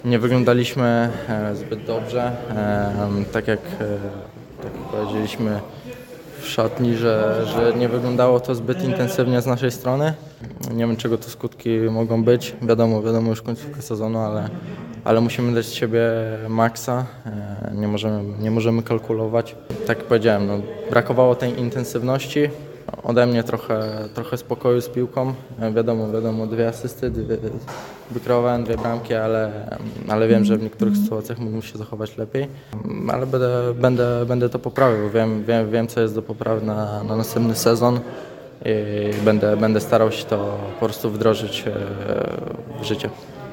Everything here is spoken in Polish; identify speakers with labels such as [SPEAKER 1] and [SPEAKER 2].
[SPEAKER 1] Nie wyglądaliśmy zbyt dobrze, tak jak powiedzieliśmy w szatni, że nie wyglądało to zbyt intensywnie z naszej strony. Nie wiem, czego to skutki mogą być. Wiadomo już końcówka sezonu, ale musimy dać z siebie maksa. Nie możemy kalkulować. Tak jak powiedziałem, brakowało tej intensywności. Ode mnie trochę spokoju z piłką. Wiadomo, 2 asysty, wykreowałem 2 bramki, ale wiem, że w niektórych sytuacjach mógłbym się zachować lepiej. Ale będę to poprawiał. Wiem, co jest do poprawy na następny sezon i będę starał się to po prostu wdrożyć w życie.